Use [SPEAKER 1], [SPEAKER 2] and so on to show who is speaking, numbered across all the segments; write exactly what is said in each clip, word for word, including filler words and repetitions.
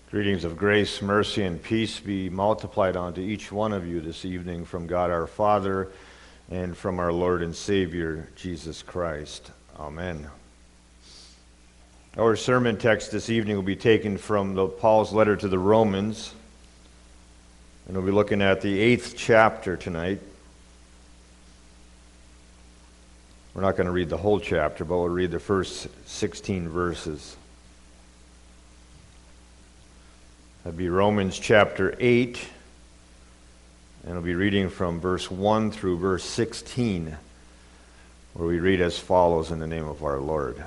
[SPEAKER 1] Greetings of grace, mercy, and peace be multiplied unto each one of you this evening from God our Father and from our Lord and Savior, Jesus Christ. Amen. Our sermon text this evening will be taken from the, Paul's letter to the Romans, and we'll be looking at the eighth chapter tonight. We're not going to read the whole chapter, but we'll read the first sixteen verses. That'd be Romans chapter eight, and we'll be reading from verse one through verse sixteen, where we read as follows in the name of our Lord.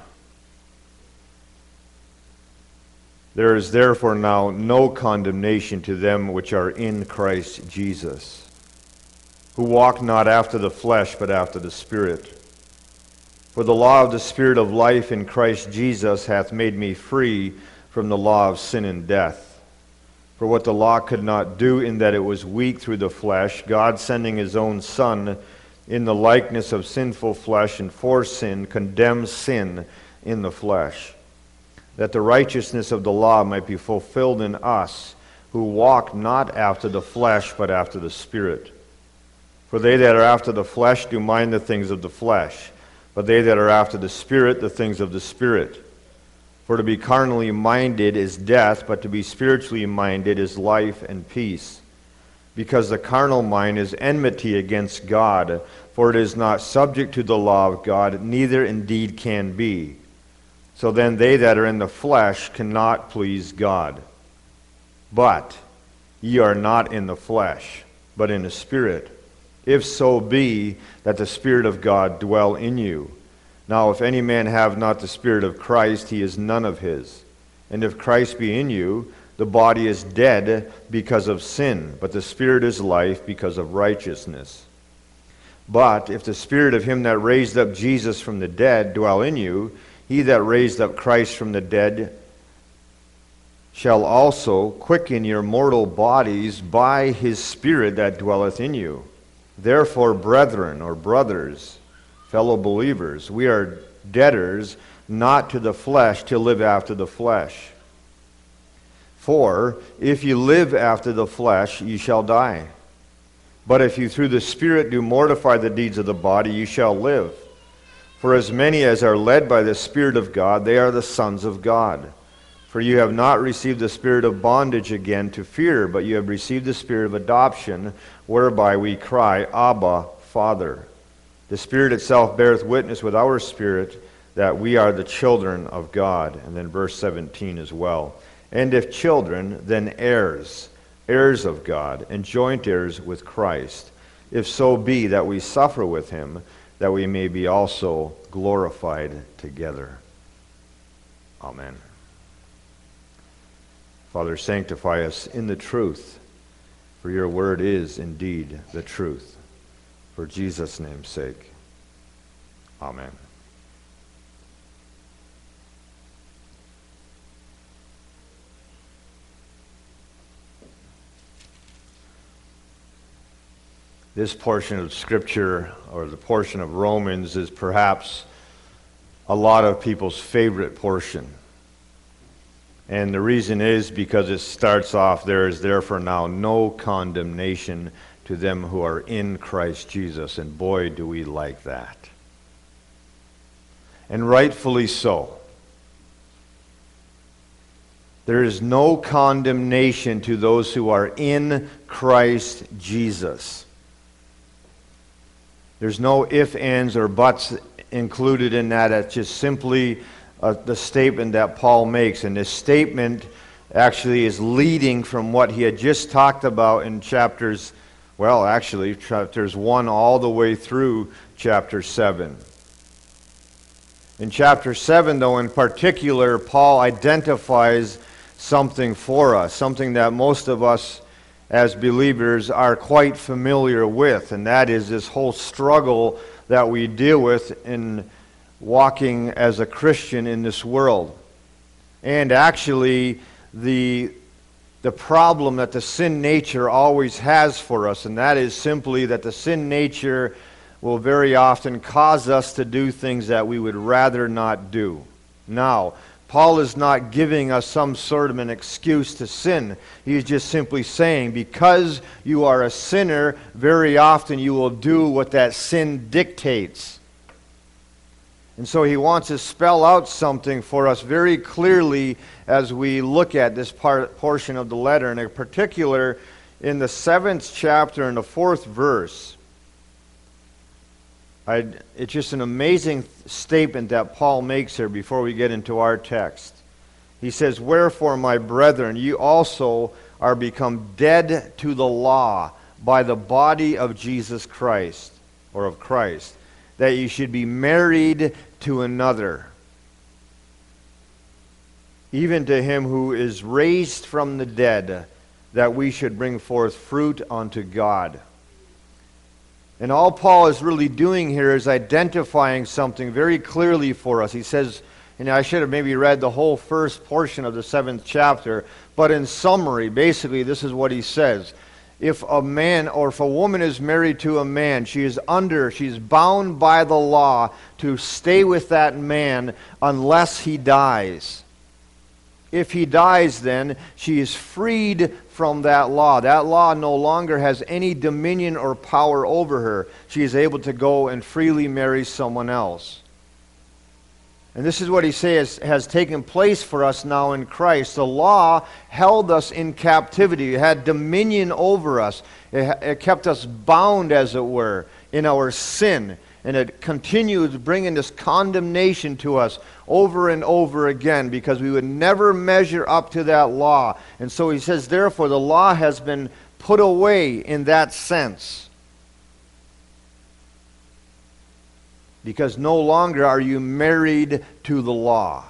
[SPEAKER 1] There is therefore now no condemnation to them which are in Christ Jesus, who walk not after the flesh, but after the Spirit. For the law of the Spirit of life in Christ Jesus hath made me free from the law of sin and death. For what the law could not do, in that it was weak through the flesh, God sending his own Son in the likeness of sinful flesh, and for sin condemns sin in the flesh, that the righteousness of the law might be fulfilled in us, who walk not after the flesh, but after the Spirit. For they that are after the flesh do mind the things of the flesh, but they that are after the Spirit, the things of the Spirit. For to be carnally minded is death, but to be spiritually minded is life and peace. Because the carnal mind is enmity against God, for it is not subject to the law of God, neither indeed can be. So then they that are in the flesh cannot please God. But ye are not in the flesh, but in the Spirit, if so be that the Spirit of God dwell in you. Now if any man have not the Spirit of Christ, he is none of his. And if Christ be in you, the body is dead because of sin, but the Spirit is life because of righteousness. But if the Spirit of him that raised up Jesus from the dead dwell in you, he that raised up Christ from the dead shall also quicken your mortal bodies by his Spirit that dwelleth in you. Therefore, brethren, or brothers, fellow believers, we are debtors not to the flesh to live after the flesh. For if you live after the flesh, ye shall die. But if you through the Spirit do mortify the deeds of the body, ye shall live. For as many as are led by the Spirit of God, they are the sons of God. For you have not received the spirit of bondage again to fear, but you have received the Spirit of adoption, whereby we cry, Abba, Father. The Spirit itself beareth witness with our spirit that we are the children of God. And then verse seventeen as well. And if children, then heirs, heirs of God, and joint heirs with Christ, if so be that we suffer with him, that we may be also glorified together. Amen. Father, sanctify us in the truth, for your word is indeed the truth. For Jesus' name's sake. Amen. This portion of Scripture, or the portion of Romans, is perhaps a lot of people's favorite portion. And the reason is because it starts off, there is therefore now no condemnation to them who are in Christ Jesus. And boy, do we like that. And rightfully so. There is no condemnation to those who are in Christ Jesus. There's no ifs, ands, or buts included in that. It's just simply uh, the statement that Paul makes. And this statement actually is leading from what he had just talked about in chapters, well, actually, chapters one all the way through chapter seven. In chapter seven, though, in particular, Paul identifies something for us, something that most of us as believers are quite familiar with, and that is this whole struggle that we deal with in walking as a Christian in this world. And actually, the, the problem that the sin nature always has for us, and that is simply that the sin nature will very often cause us to do things that we would rather not do. Now, Paul is not giving us some sort of an excuse to sin. He's just simply saying, because you are a sinner, very often you will do what that sin dictates. And so he wants to spell out something for us very clearly as we look at this part, portion of the letter, and in particular in the seventh chapter and the fourth verse. I, it's just an amazing statement that Paul makes here before we get into our text. He says, "Wherefore, my brethren, you also are become dead to the law by the body of Jesus Christ," or of Christ, "that you should be married to another, even to him who is raised from the dead, that we should bring forth fruit unto God." And all Paul is really doing here is identifying something very clearly for us. He says, and I should have maybe read the whole first portion of the seventh chapter, but in summary, basically this is what he says. If a man or if a woman is married to a man, she is under, she's bound by the law to stay with that man unless he dies. If he dies, then she is freed from that law. That law no longer has any dominion or power over her. She is able to go and freely marry someone else. And this is what he says has taken place for us now in Christ. The law held us in captivity. It had dominion over us. It, it kept us bound, as it were, in our sin. And it continues bringing this condemnation to us over and over again because we would never measure up to that law. And so he says, therefore, the law has been put away in that sense. Because no longer are you married to the law.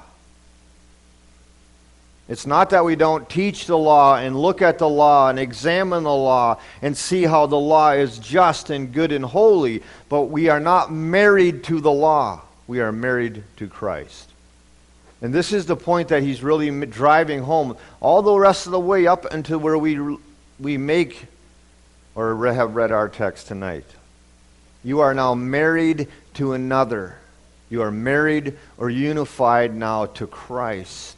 [SPEAKER 1] It's not that we don't teach the law and look at the law and examine the law and see how the law is just and good and holy, but we are not married to the law. We are married to Christ. And this is the point that he's really driving home all the rest of the way up until where we we make or have read our text tonight. You are now married to another. You are married or unified now to Christ.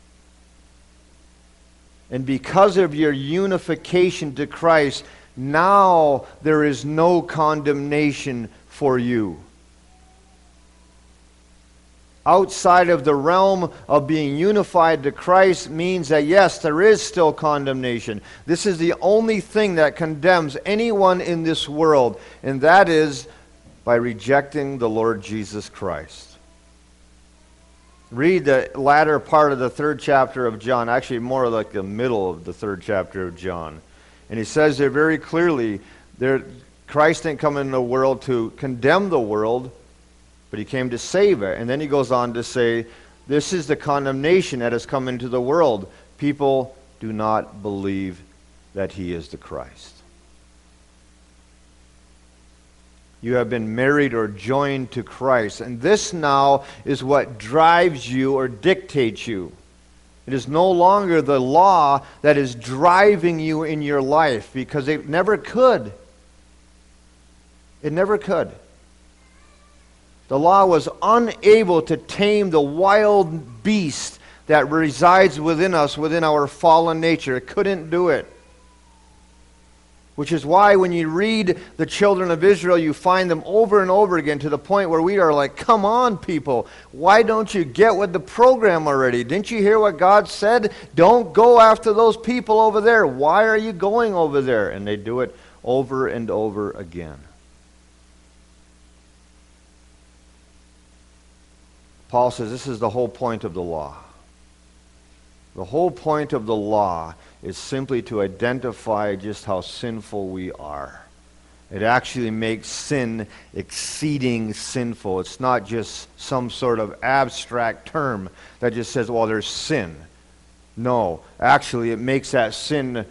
[SPEAKER 1] And because of your unification to Christ, now there is no condemnation for you. Outside of the realm of being unified to Christ means that yes, there is still condemnation. This is the only thing that condemns anyone in this world, and that is by rejecting the Lord Jesus Christ. Read the latter part of the third chapter of John, actually more like the middle of the third chapter of John. And he says there very clearly, there, Christ didn't come into the world to condemn the world, but he came to save it. And then he goes on to say, this is the condemnation that has come into the world. People do not believe that he is the Christ. You have been married or joined to Christ. And this now is what drives you or dictates you. It is no longer the law that is driving you in your life, because it never could. It never could. The law was unable to tame the wild beast that resides within us, within our fallen nature. It couldn't do it. Which is why when you read the children of Israel, you find them over and over again to the point where we are like, come on, people. Why don't you get with the program already? Didn't you hear what God said? Don't go after those people over there. Why are you going over there? And they do it over and over again. Paul says this is the whole point of the law. The whole point of the law is simply to identify just how sinful we are. It actually makes sin exceeding sinful. It's not just some sort of abstract term that just says, well, there's sin. No, actually it makes that sin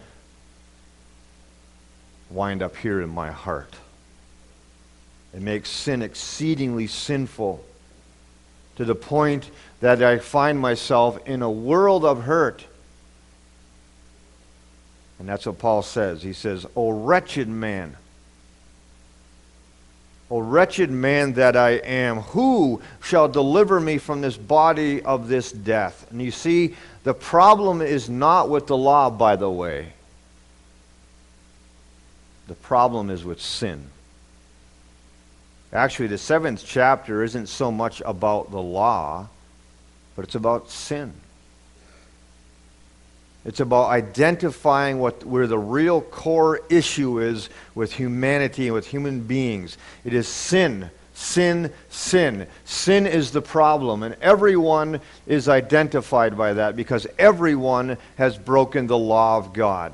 [SPEAKER 1] wind up here in my heart. It makes sin exceedingly sinful to the point that I find myself in a world of hurt. And that's what Paul says. He says, O wretched man, O wretched man that I am, who shall deliver me from this body of this death? And you see, the problem is not with the law, by the way. The problem is with sin. Actually, the seventh chapter isn't so much about the law, but it's about sin. It's about identifying what where the real core issue is with humanity and with human beings. It is sin, sin, sin. Sin is the problem, and everyone is identified by that because everyone has broken the law of God.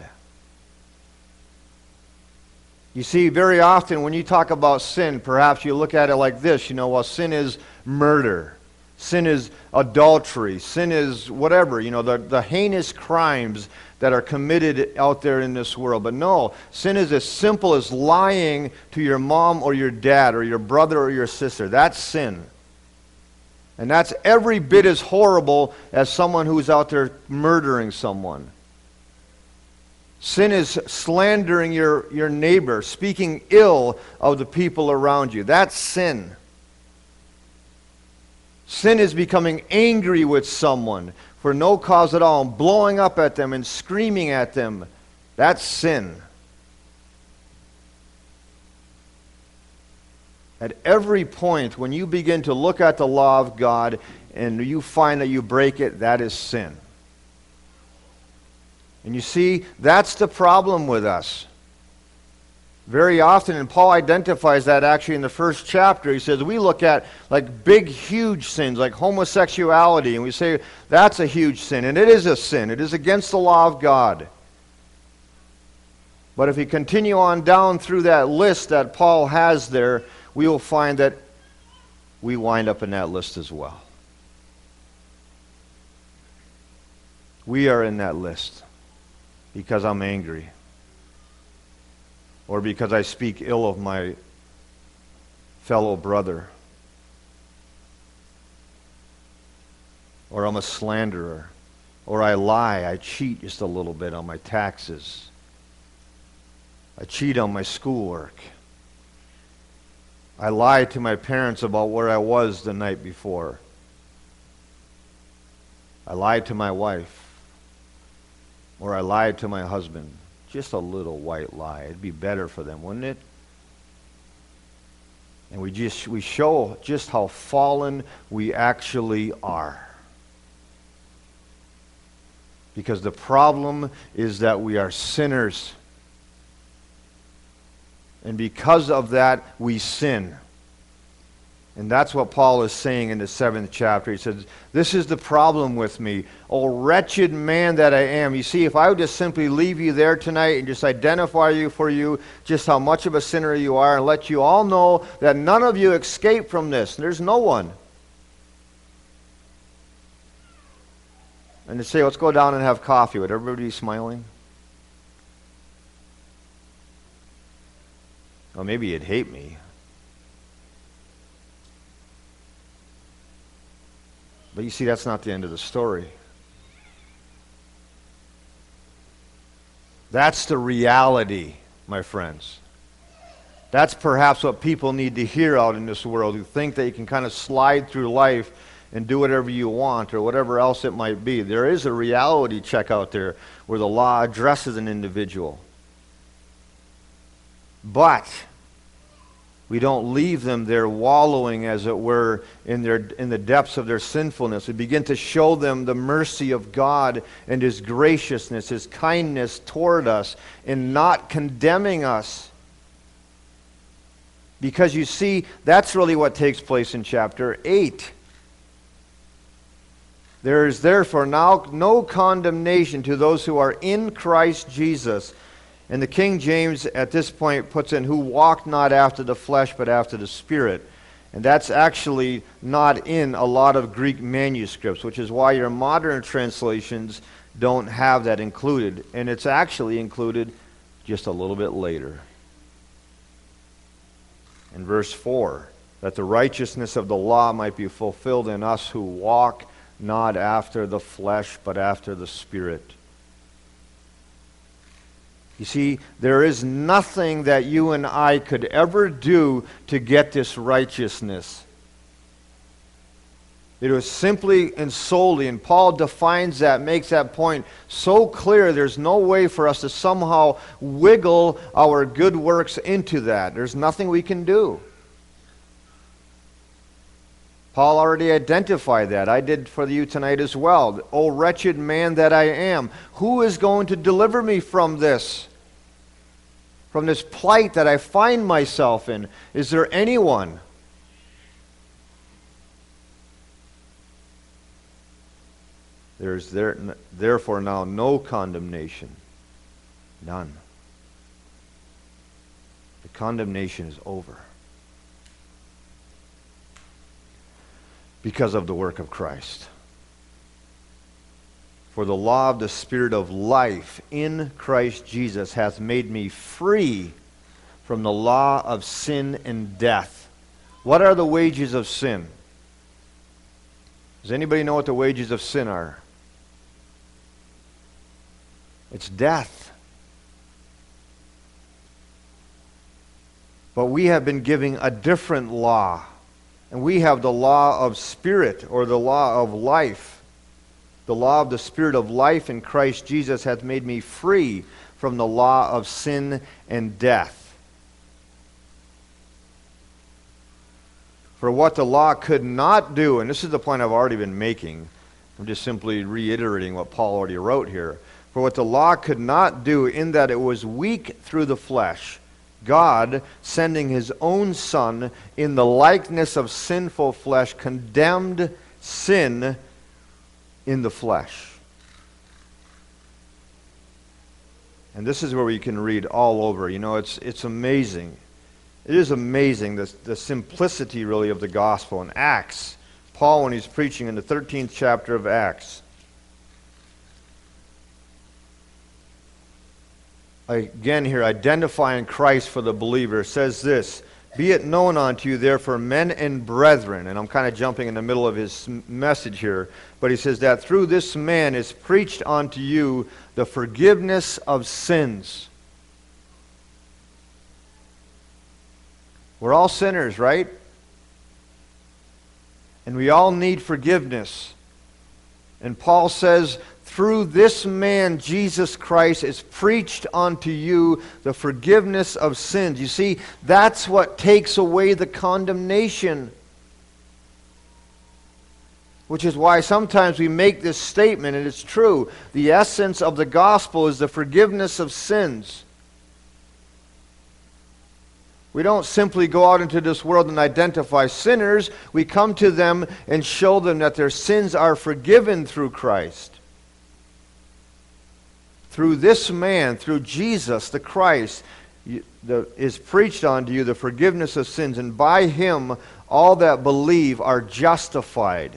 [SPEAKER 1] You see, very often when you talk about sin, perhaps you look at it like this, you know, well, sin is murder. Sin is adultery. Sin is whatever, you know, the, the heinous crimes that are committed out there in this world. But no, sin is as simple as lying to your mom or your dad or your brother or your sister. That's sin. And that's every bit as horrible as someone who's out there murdering someone. Sin is slandering your, your neighbor, speaking ill of the people around you. That's sin. Sin is becoming angry with someone for no cause at all and blowing up at them and screaming at them. That's sin. At every point when you begin to look at the law of God and you find that you break it, that is sin. And you see, that's the problem with us. Very often, and Paul identifies that actually in the first chapter. He says we look at like big, huge sins, like homosexuality, and we say that's a huge sin, and it is a sin. It is against the law of God. But if we continue on down through that list that Paul has there, we will find that we wind up in that list as well. We are in that list because I'm angry. Or because I speak ill of my fellow brother. Or I'm a slanderer. Or I lie, I cheat just a little bit on my taxes. I cheat on my schoolwork. I lie to my parents about where I was the night before. I lied to my wife. Or I lied to my husband. Just a little white lie. It'd be better for them, wouldn't it? And we just we show just how fallen we actually are. Because the problem is that we are sinners. And because of that, we sin. And that's what Paul is saying in the seventh chapter. He says, this is the problem with me. O wretched man that I am. You see, if I would just simply leave you there tonight and just identify you for you, just how much of a sinner you are, and let you all know that none of you escape from this. There's no one. And to say, let's go down and have coffee. Would everybody be smiling? Well, maybe you'd hate me. But you see, that's not the end of the story. That's the reality, my friends. That's perhaps what people need to hear out in this world, who think that you can kind of slide through life and do whatever you want or whatever else it might be. There is a reality check out there where the law addresses an individual. But we don't leave them there wallowing, as it were, in their in the depths of their sinfulness. We begin to show them the mercy of God and His graciousness, His kindness toward us, in not condemning us. Because you see, that's really what takes place in chapter eight. There is therefore now no condemnation to those who are in Christ Jesus. And the King James at this point puts in, who walk not after the flesh, but after the Spirit. And that's actually not in a lot of Greek manuscripts, which is why your modern translations don't have that included. And it's actually included just a little bit later. In verse four, that the righteousness of the law might be fulfilled in us who walk not after the flesh, but after the Spirit. You see, there is nothing that you and I could ever do to get this righteousness. It was simply and solely, and Paul defines that, makes that point so clear, there's no way for us to somehow wiggle our good works into that. There's nothing we can do. Paul already identified that. I did for you tonight as well. O wretched man that I am, who is going to deliver me from this? From this plight that I find myself in? Is there anyone? There is there, therefore now no condemnation. None. The condemnation is over. Because of the work of Christ. For the law of the Spirit of life in Christ Jesus hath made me free from the law of sin and death. What are the wages of sin? Does anybody know what the wages of sin are? It's death. But we have been given a different law. And we have the law of spirit, or the law of life. The law of the Spirit of life in Christ Jesus hath made me free from the law of sin and death. For what the law could not do, and this is the point I've already been making, I'm just simply reiterating what Paul already wrote here. For what the law could not do, in that it was weak through the flesh, God, sending his own Son in the likeness of sinful flesh, condemned sin in the flesh. And this is where we can read all over. You know, it's it's amazing. It is amazing, the, the simplicity, really, of the gospel. In Acts, Paul, when he's preaching in the thirteenth chapter of Acts, again here, identifying Christ for the believer, says this, Be it known unto you, therefore, men and brethren, and I'm kind of jumping in the middle of his message here, but he says that through this man is preached unto you the forgiveness of sins. We're all sinners, right? And we all need forgiveness. And Paul says, through this man, Jesus Christ, is preached unto you the forgiveness of sins. You see, that's what takes away the condemnation. Which is why sometimes we make this statement, and it's true. The essence of the gospel is the forgiveness of sins. We don't simply go out into this world and identify sinners. We come to them and show them that their sins are forgiven through Christ. Through this man, through Jesus the Christ, is preached unto you the forgiveness of sins, and by him all that believe are justified.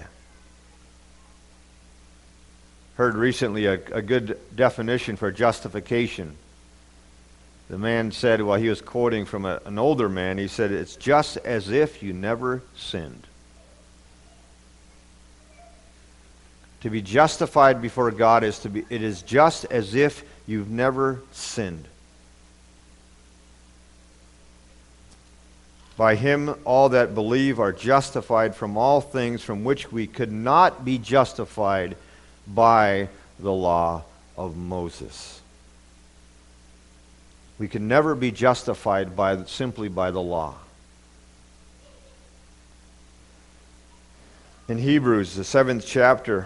[SPEAKER 1] Heard recently a, a good definition for justification. The man said, while he was quoting from a, an older man, he said, it's just as if you never sinned. To be justified before God is to be, it is just as if you've never sinned. By him all that believe are justified from all things from which we could not be justified by the law of Moses. We can never be justified by simply by the law. In Hebrews, the seventh chapter,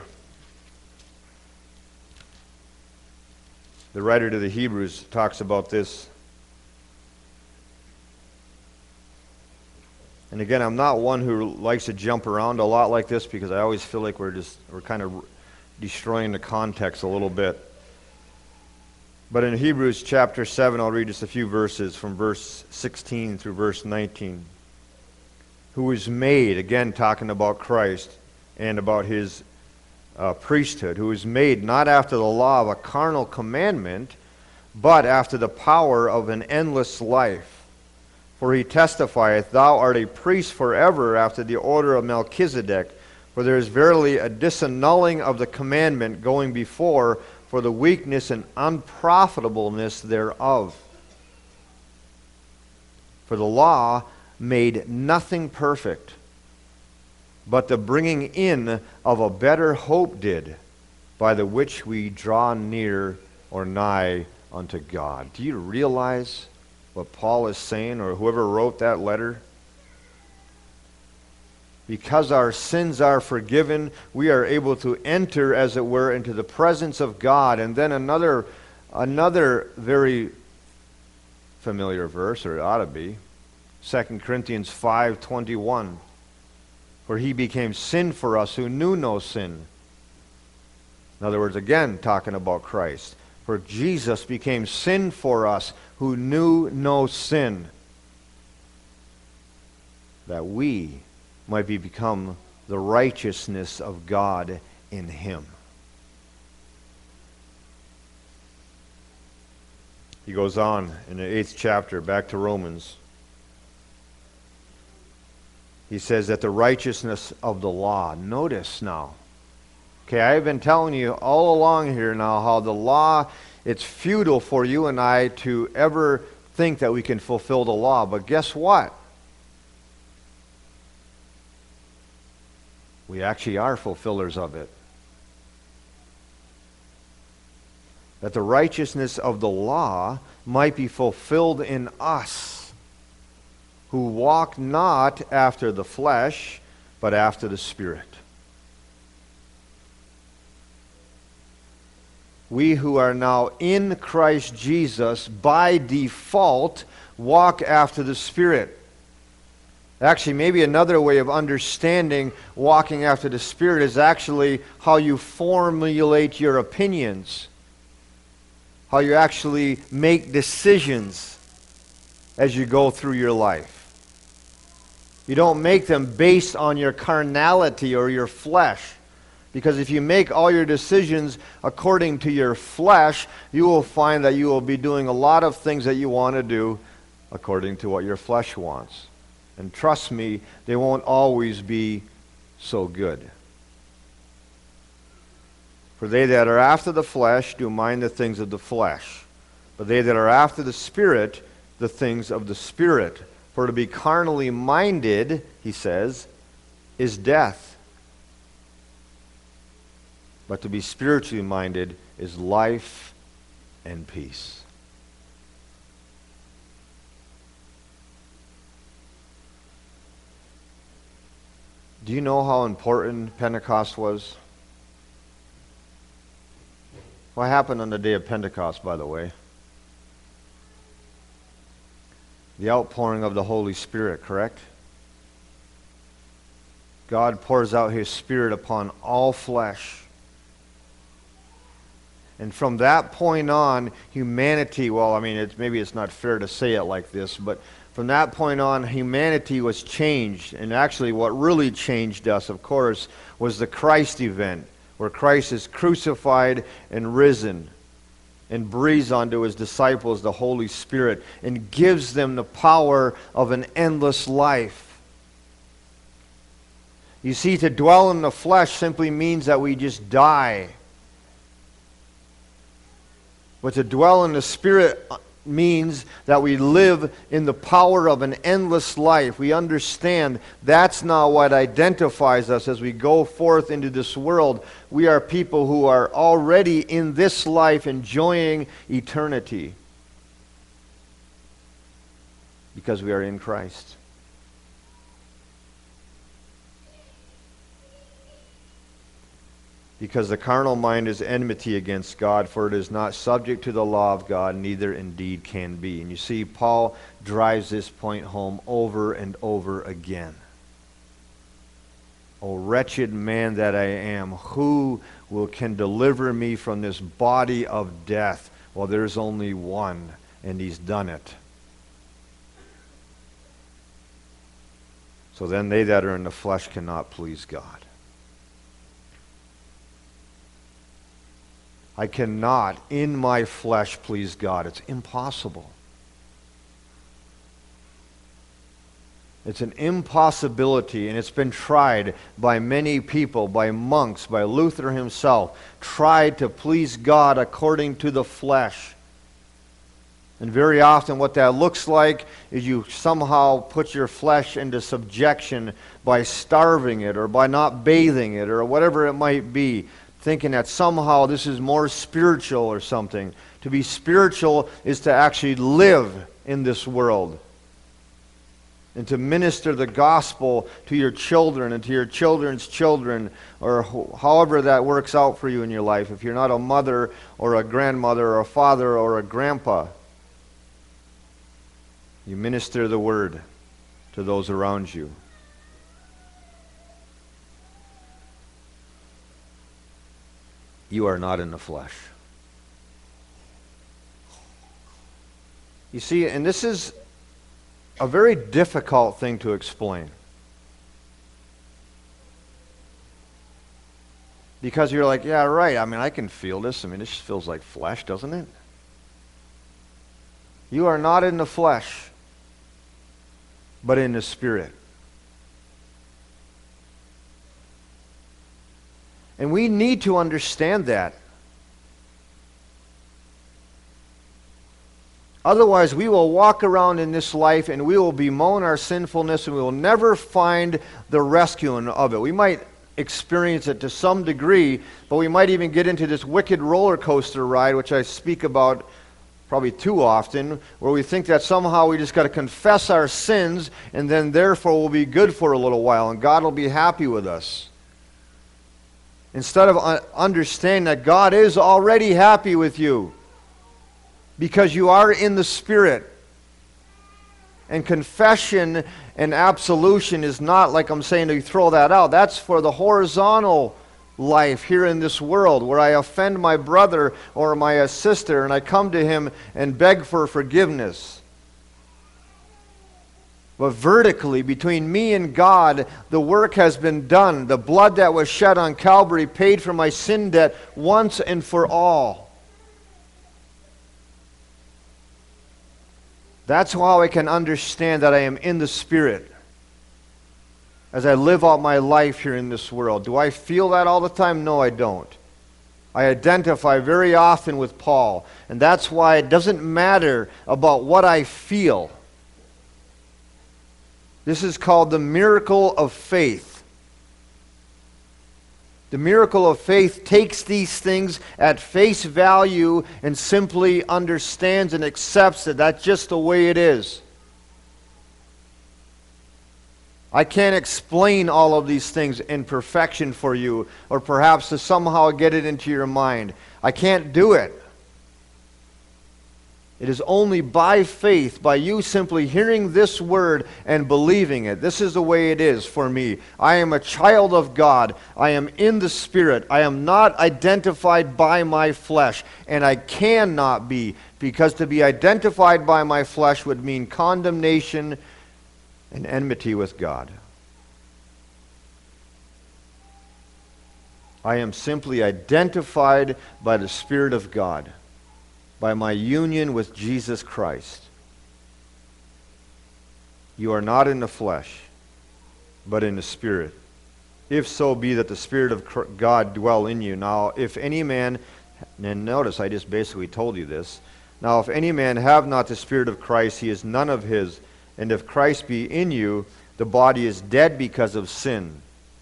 [SPEAKER 1] the writer to the Hebrews talks about this. And again, I'm not one who likes to jump around a lot like this because I always feel like we're just we're kind of destroying the context a little bit. But in Hebrews chapter seven, I'll read just a few verses from verse sixteen through verse nineteen. Who was made, again talking about Christ and about his uh, priesthood, who was made not after the law of a carnal commandment, but after the power of an endless life. For he testifieth, Thou art a priest forever after the order of Melchizedek. For there is verily a disannulling of the commandment going before for the weakness and unprofitableness thereof. For the law made nothing perfect, but the bringing in of a better hope did, by the which we draw near or nigh unto God. Do you realize what Paul is saying, or whoever wrote that letter? Because our sins are forgiven, we are able to enter, as it were, into the presence of God. And then another, another very familiar verse, or it ought to be, Second Corinthians five twenty-one, where he became sin for us who knew no sin. In other words, again, talking about Christ. For Jesus became sin for us who knew no sin, that we might be become the righteousness of God in him. He goes on in the eighth chapter, back to Romans. He says that the righteousness of the law. Notice now. Okay, I've been telling you all along here now how the law, it's futile for you and I to ever think that we can fulfill the law. But guess what? We actually are fulfillers of it. That the righteousness of the law might be fulfilled in us, who walk not after the flesh, but after the Spirit. We who are now in Christ Jesus, by default, walk after the Spirit. Actually, maybe another way of understanding walking after the Spirit is actually how you formulate your opinions, how you actually make decisions as you go through your life. You don't make them based on your carnality or your flesh. Because if you make all your decisions according to your flesh, you will find that you will be doing a lot of things that you want to do according to what your flesh wants. And trust me, they won't always be so good. For they that are after the flesh do mind the things of the flesh, but they that are after the Spirit, the things of the Spirit. For to be carnally minded, he says, is death. But to be spiritually minded is life and peace. Do you know how important Pentecost was? What happened on the day of Pentecost, by the way? The outpouring of the Holy Spirit, correct? God pours out His Spirit upon all flesh. And from that point on, humanity, well, I mean, it's, maybe it's not fair to say it like this, but from that point on, humanity was changed. And actually what really changed us, of course, was the Christ event, where Christ is crucified and risen and breathes onto His disciples the Holy Spirit and gives them the power of an endless life. You see, to dwell in the flesh simply means that we just die. But to dwell in the Spirit means that we live in the power of an endless life. We understand that's not what identifies us as we go forth into this world. We are people who are already in this life enjoying eternity because we are in Christ. Because the carnal mind is enmity against God, for it is not subject to the law of God, neither indeed can be. And you see, Paul drives this point home over and over again. O wretched man that I am, who will can deliver me from this body of death? Well, there's only one, and He's done it. So then they that are in the flesh cannot please God. I cannot, in my flesh, please God. It's impossible. It's an impossibility, and it's been tried by many people, by monks, by Luther himself, tried to please God according to the flesh. And very often what that looks like is you somehow put your flesh into subjection by starving it or by not bathing it or whatever it might be, thinking that somehow this is more spiritual or something. To be spiritual is to actually live in this world and to minister the gospel to your children and to your children's children, or however that works out for you in your life, if you're not a mother or a grandmother or a father or a grandpa. You minister the word to those around you. You are not in the flesh. You see, and this is a very difficult thing to explain. Because you're like, yeah, right, I mean, I can feel this. I mean, this feels like flesh, doesn't it? You are not in the flesh, but in the Spirit. And we need to understand that. Otherwise, we will walk around in this life and we will bemoan our sinfulness and we will never find the rescuing of it. We might experience it to some degree, but we might even get into this wicked roller coaster ride, which I speak about probably too often, where we think that somehow we just got to confess our sins and then therefore we'll be good for a little while and God will be happy with us. Instead of understanding that God is already happy with you because you are in the Spirit. And confession and absolution is not, like I'm saying, to throw that out. That's for the horizontal life here in this world, where I offend my brother or my sister and I come to him and beg for forgiveness. But vertically, between me and God, the work has been done. The blood that was shed on Calvary paid for my sin debt once and for all. That's how I can understand that I am in the Spirit as I live out my life here in this world. Do I feel that all the time? No, I don't. I identify very often with Paul, and that's why it doesn't matter about what I feel. This is called the miracle of faith. The miracle of faith takes these things at face value and simply understands and accepts that that's just the way it is. I can't explain all of these things in perfection for you, or perhaps to somehow get it into your mind. I can't do it. It is only by faith, by you simply hearing this word and believing it. This is the way it is for me. I am a child of God. I am in the Spirit. I am not identified by my flesh, and I cannot be, because to be identified by my flesh would mean condemnation and enmity with God. I am simply identified by the Spirit of God, by my union with Jesus Christ. You are not in the flesh, but in the Spirit. If so be that the Spirit of God dwell in you. Now, if any man, and notice I just basically told you this. Now, if any man have not the Spirit of Christ, he is none of his. And if Christ be in you, the body is dead because of sin,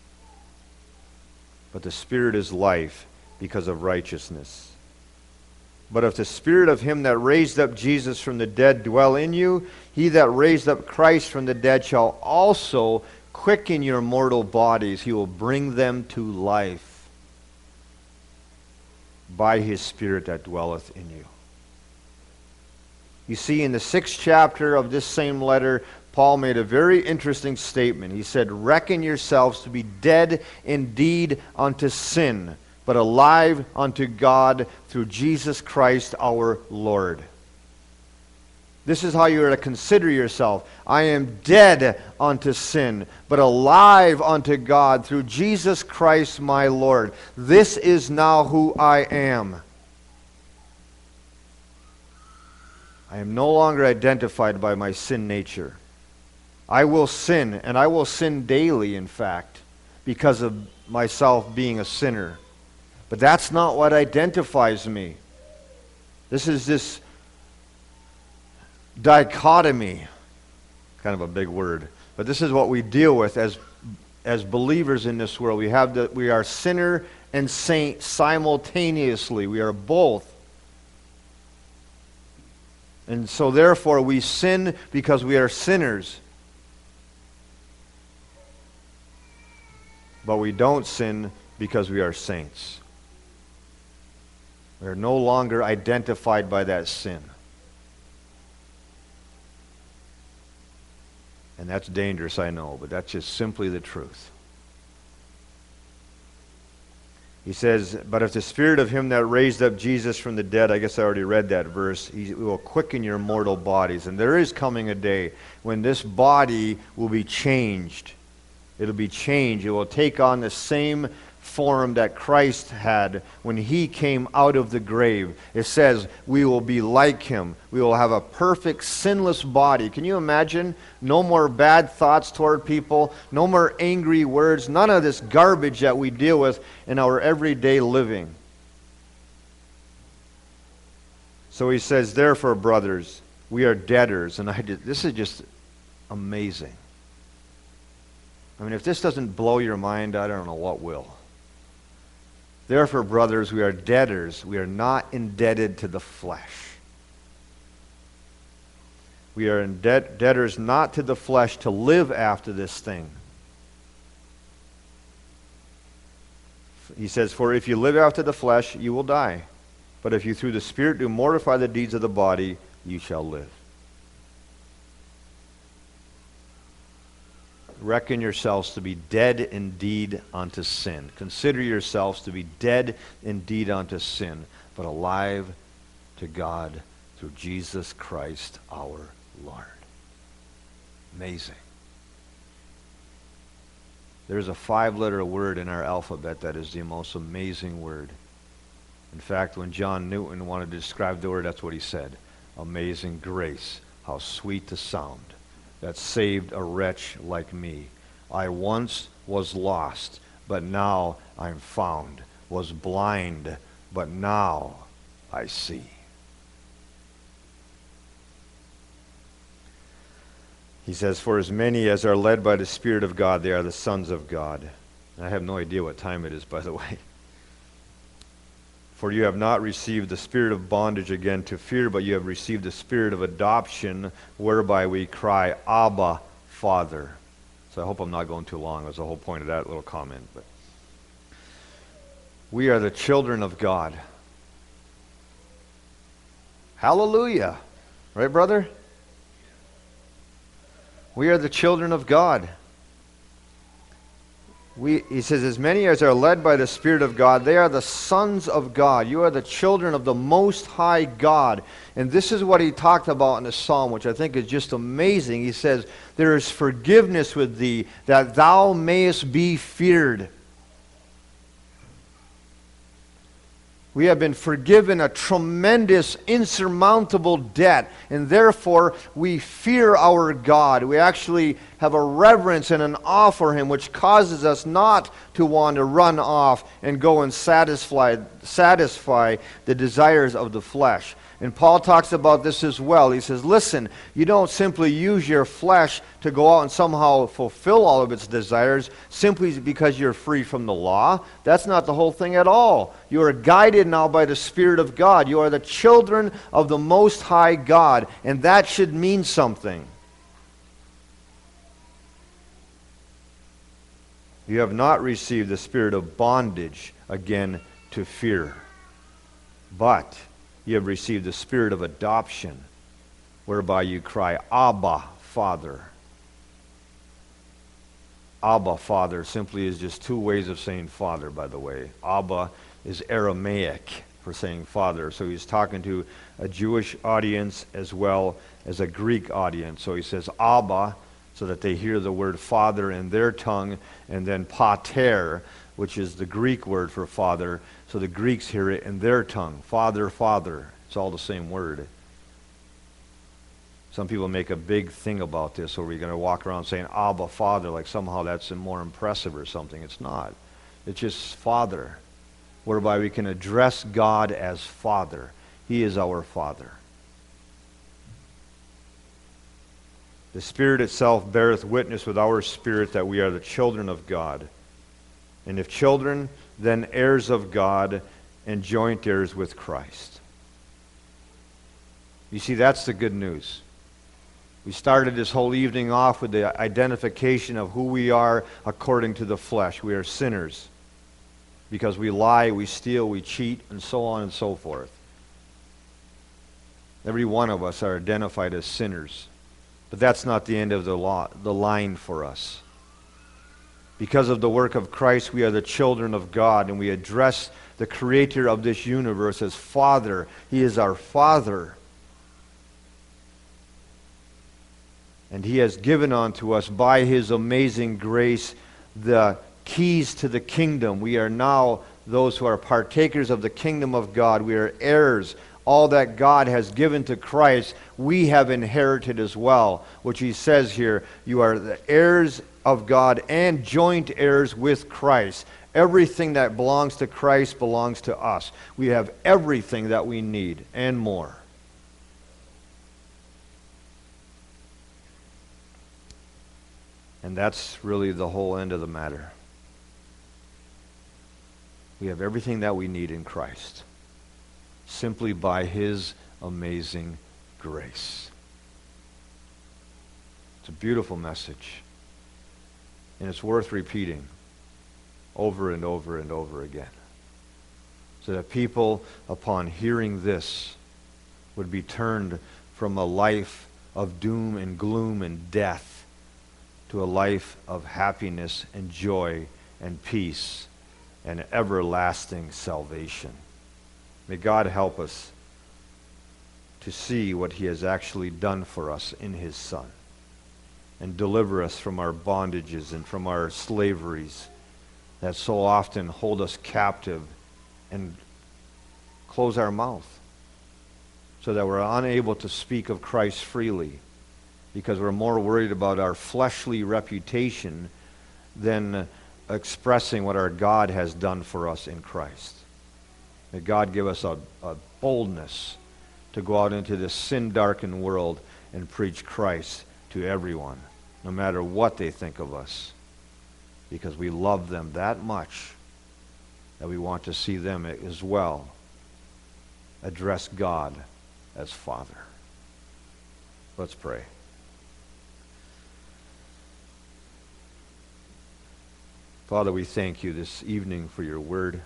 [SPEAKER 1] but the Spirit is life because of righteousness. But if the Spirit of him that raised up Jesus from the dead dwell in you, he that raised up Christ from the dead shall also quicken your mortal bodies. He will bring them to life by his Spirit that dwelleth in you. You see, in the sixth chapter of this same letter, Paul made a very interesting statement. He said, "Reckon yourselves to be dead indeed unto sin, but alive unto God through Jesus Christ our Lord." This is how you are to consider yourself. I am dead unto sin, but alive unto God through Jesus Christ my Lord. This is now who I am. I am no longer identified by my sin nature. I will sin, and I will sin daily, in fact, because of myself being a sinner. But that's not what identifies me. This is this dichotomy, kind of a big word, but this is what we deal with as as believers in this world. We have the, we are sinner and saint simultaneously. We are both. And so therefore we sin because we are sinners. But we don't sin because we are saints. We are no longer identified by that sin. And that's dangerous, I know, but that's just simply the truth. He says, but if the Spirit of him that raised up Jesus from the dead, I guess I already read that verse, he will quicken your mortal bodies. And there is coming a day when this body will be changed. It'll be changed. It will take on the same form that Christ had when he came out of the grave. It says we will be like him. We will have a perfect, sinless body. Can you imagine? No more bad thoughts toward people. No more angry words. None of this garbage that we deal with in our everyday living. So he says, therefore, brothers, we are debtors. And I did, this is just amazing. I mean, if this doesn't blow your mind, I don't know what will. Therefore, brothers, we are debtors. We are not indebted to the flesh. We are in debt, debtors not to the flesh to live after this thing. He says, for if you live after the flesh, you will die. But if you through the Spirit do mortify the deeds of the body, you shall live. Reckon yourselves to be dead indeed unto sin. Consider yourselves to be dead indeed unto sin, but alive to God through Jesus Christ our Lord. Amazing. There's a five-letter word in our alphabet that is the most amazing word. In fact, when John Newton wanted to describe the word, that's what he said. Amazing grace, how sweet the sound that saved a wretch like me. I once was lost, but now I'm found. Was blind, but now I see. He says, for as many as are led by the Spirit of God, they are the sons of God. I have no idea what time it is, by the way. For you have not received the spirit of bondage again to fear, but you have received the spirit of adoption, whereby we cry, Abba, Father. So I hope I'm not going too long. That's the whole point of that little comment. But we are the children of God. Hallelujah. Right, brother? We are the children of God. We, he says, as many as are led by the Spirit of God, they are the sons of God. You are the children of the Most High God. And this is what he talked about in the Psalm, which I think is just amazing. He says, there is forgiveness with thee, that thou mayest be feared. We have been forgiven a tremendous, insurmountable debt, and therefore we fear our God. We actually have a reverence and an awe for him, which causes us not to want to run off and go and satisfy, satisfy the desires of the flesh. And Paul talks about this as well. He says, listen, you don't simply use your flesh to go out and somehow fulfill all of its desires simply because you're free from the law. That's not the whole thing at all. You are guided now by the Spirit of God. You are the children of the Most High God, and that should mean something. You have not received the spirit of bondage again to fear, but you have received the spirit of adoption, whereby you cry, Abba, Father. Abba, Father, simply is just two ways of saying Father, by the way. Abba is Aramaic for saying Father. So he's talking to a Jewish audience as well as a Greek audience. So he says Abba, so that they hear the word Father in their tongue, and then Pater, which is the Greek word for Father, so the Greeks hear it in their tongue. Father, Father. It's all the same word. Some people make a big thing about this, or we're going to walk around saying, Abba, Father, like somehow that's more impressive or something. It's not. It's just Father, whereby we can address God as Father. He is our Father. The Spirit itself beareth witness with our spirit that we are the children of God. And if children, then heirs of God and joint heirs with Christ. You see, that's the good news. We started this whole evening off with the identification of who we are according to the flesh. We are sinners because we lie, we steal, we cheat, and so on and so forth. Every one of us are identified as sinners. But that's not the end of the law, the line for us. Because of the work of Christ, we are the children of God, and we address the Creator of this universe as Father. He is our Father. And He has given unto us by His amazing grace the keys to the kingdom. We are now those who are partakers of the kingdom of God. We are heirs. All that God has given to Christ, we have inherited as well, which He says here, you are the heirs of God and joint heirs with Christ. Everything that belongs to Christ belongs to us. We have everything that we need and more. And that's really the whole end of the matter. We have everything that we need in Christ, simply by His amazing grace. It's a beautiful message, and it's worth repeating over and over and over again, so that people, upon hearing this, would be turned from a life of doom and gloom and death to a life of happiness and joy and peace and everlasting salvation. May God help us to see what He has actually done for us in His Son, and deliver us from our bondages and from our slaveries that so often hold us captive and close our mouth so that we're unable to speak of Christ freely, because we're more worried about our fleshly reputation than expressing what our God has done for us in Christ. May God give us a, a boldness to go out into this sin-darkened world and preach Christ to everyone, no matter what they think of us, because we love them that much that we want to see them as well address God as Father. Let's pray. Father, we thank You this evening for Your word.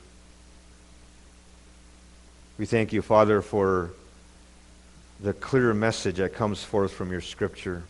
[SPEAKER 1] We thank You, Father, for the clear message that comes forth from Your Scripture.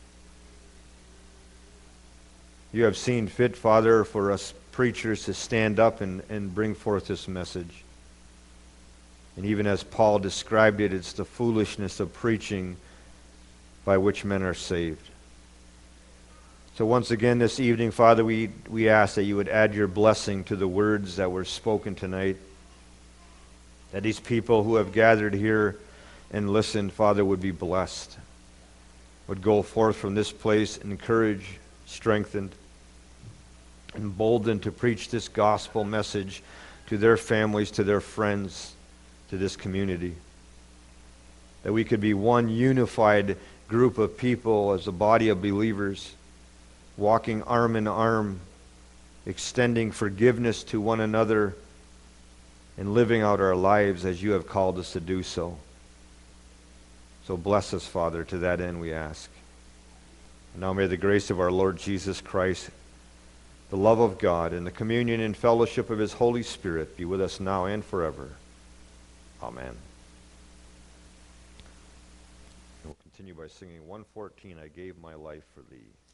[SPEAKER 1] You have seen fit, Father, for us preachers to stand up and, and bring forth this message. And even as Paul described it, it's the foolishness of preaching by which men are saved. So once again this evening, Father, we, we ask that You would add Your blessing to the words that were spoken tonight, that these people who have gathered here and listened, Father, would be blessed, would go forth from this place encouraged, strengthened, emboldened to preach this gospel message to their families, to their friends, to this community. That we could be one unified group of people as a body of believers, walking arm in arm, extending forgiveness to one another, and living out our lives as You have called us to do so. So bless us, Father, to that end we ask. And now may the grace of our Lord Jesus Christ, the love of God, and the communion and fellowship of His Holy Spirit be with us now and forever. Amen. We'll continue by singing one fourteen, I Gave My Life for Thee.